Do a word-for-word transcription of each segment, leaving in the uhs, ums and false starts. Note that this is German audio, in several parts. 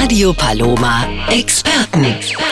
Radio Paloma Experten.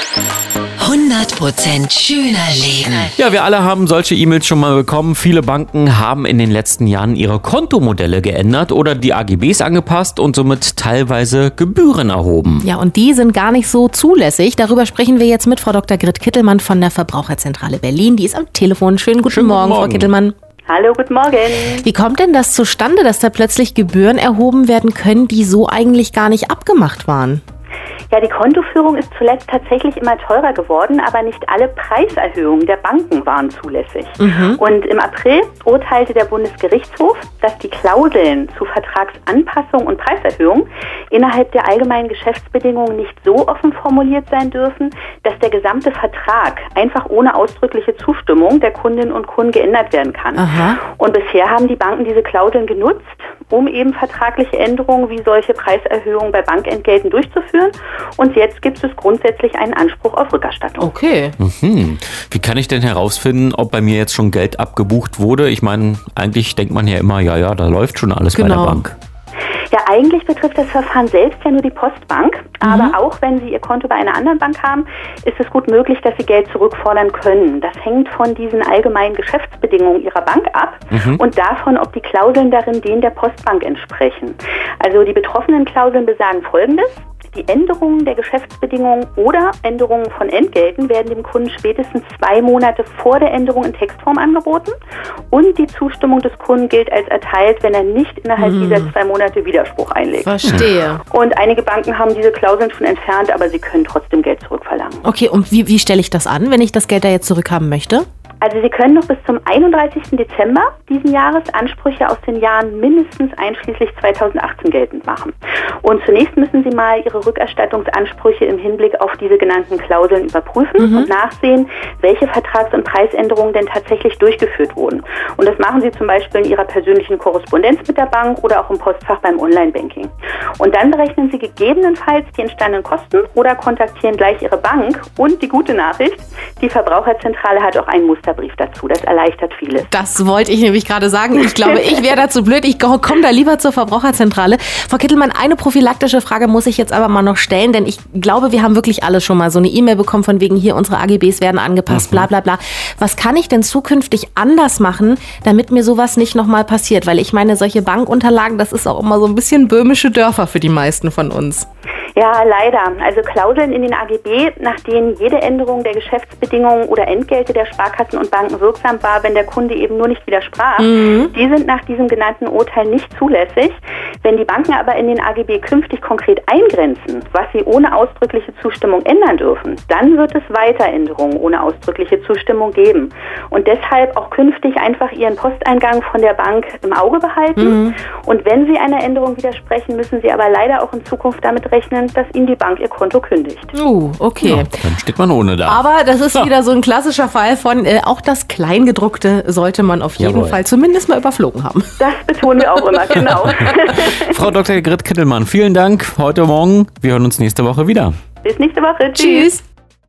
hundert Prozent schöner Leben. Ja, wir alle haben solche E-Mails schon mal bekommen. Viele Banken haben in den letzten Jahren ihre Kontomodelle geändert oder die A G Bs angepasst und somit teilweise Gebühren erhoben. Ja, und die sind gar nicht so zulässig. Darüber sprechen wir jetzt mit Frau Doktor Grit Kittelmann von der Verbraucherzentrale Berlin. Die ist am Telefon. Schönen guten Schönen Morgen, guten Morgen, Frau Kittelmann. Hallo, guten Morgen. Wie kommt denn das zustande, dass da plötzlich Gebühren erhoben werden können, die so eigentlich gar nicht abgemacht waren? Ja, die Kontoführung ist zuletzt tatsächlich immer teurer geworden, aber nicht alle Preiserhöhungen der Banken waren zulässig. Mhm. Und im April urteilte der Bundesgerichtshof, dass die Klauseln zu Vertragsanpassung und Preiserhöhung innerhalb der allgemeinen Geschäftsbedingungen nicht so offen formuliert sein dürfen, dass der gesamte Vertrag einfach ohne ausdrückliche Zustimmung der Kundinnen und Kunden geändert werden kann. Aha. Und bisher haben die Banken diese Klauseln genutzt, um eben vertragliche Änderungen wie solche Preiserhöhungen bei Bankentgelten durchzuführen. Und jetzt gibt es grundsätzlich einen Anspruch auf Rückerstattung. Okay. Mhm. Wie kann ich denn herausfinden, ob bei mir jetzt schon Geld abgebucht wurde? Ich meine, eigentlich denkt man ja immer, ja, ja, da läuft schon alles genau bei der Bank. Ja, eigentlich betrifft das Verfahren selbst ja nur die Postbank. Aber mhm. auch wenn Sie Ihr Konto bei einer anderen Bank haben, ist es gut möglich, dass Sie Geld zurückfordern können. Das hängt von diesen allgemeinen Geschäftsbedingungen Ihrer Bank ab mhm. und davon, ob die Klauseln darin denen der Postbank entsprechen. Also die betroffenen Klauseln besagen Folgendes. Die Änderungen der Geschäftsbedingungen oder Änderungen von Entgelten werden dem Kunden spätestens zwei Monate vor der Änderung in Textform angeboten und die Zustimmung des Kunden gilt als erteilt, wenn er nicht innerhalb mhm. dieser zwei Monate Widerspruch einlegt. Verstehe. Und einige Banken haben diese Klauseln schon entfernt, aber sie können trotzdem Geld zurückverlangen. Okay, und wie, wie stelle ich das an, wenn ich das Geld da jetzt zurückhaben möchte? Also Sie können noch bis zum einunddreißigsten Dezember diesen Jahres Ansprüche aus den Jahren mindestens einschließlich zweitausendachtzehn geltend machen. Und zunächst müssen Sie mal Ihre Rückerstattungsansprüche im Hinblick auf diese genannten Klauseln überprüfen mhm. und nachsehen, welche Vertrags- und Preisänderungen denn tatsächlich durchgeführt wurden. Und das machen Sie zum Beispiel in Ihrer persönlichen Korrespondenz mit der Bank oder auch im Postfach beim Online-Banking. Und dann berechnen Sie gegebenenfalls die entstandenen Kosten oder kontaktieren gleich Ihre Bank. Und die gute Nachricht, die Verbraucherzentrale hat auch ein Muster Brief dazu. Das erleichtert vieles. Das wollte ich nämlich gerade sagen. Ich glaube, ich wäre dazu blöd. Ich komme da lieber zur Verbraucherzentrale. Frau Kittelmann, eine prophylaktische Frage muss ich jetzt aber mal noch stellen, denn ich glaube, wir haben wirklich alle schon mal so eine E-Mail bekommen von wegen hier, unsere A G Bs werden angepasst, mhm. bla bla bla. Was kann ich denn zukünftig anders machen, damit mir sowas nicht nochmal passiert? Weil ich meine, solche Bankunterlagen, das ist auch immer so ein bisschen böhmische Dörfer für die meisten von uns. Ja, leider. Also Klauseln in den A G B, nach denen jede Änderung der Geschäftsbedingungen oder Entgelte der Sparkassen und Banken wirksam war, wenn der Kunde eben nur nicht widersprach, mhm. die sind nach diesem genannten Urteil nicht zulässig. Wenn die Banken aber in den A G B künftig konkret eingrenzen, was sie ohne ausdrückliche Zustimmung ändern dürfen, dann wird es weiter Änderungen ohne ausdrückliche Zustimmung geben. Und deshalb auch künftig einfach Ihren Posteingang von der Bank im Auge behalten. Mhm. Und wenn Sie einer Änderung widersprechen, müssen Sie aber leider auch in Zukunft damit rechnen, dass Ihnen die Bank ihr Konto kündigt. Oh, okay. Ja, dann steht man ohne da. Aber das ist ja. wieder so ein klassischer Fall von, äh, auch das Kleingedruckte sollte man auf jeden Jawohl. Fall zumindest mal überflogen haben. Das betonen wir auch immer, genau. Frau Doktor Grit Kittelmann, vielen Dank heute Morgen. Wir hören uns nächste Woche wieder. Bis nächste Woche. Tschüss. Tschüss.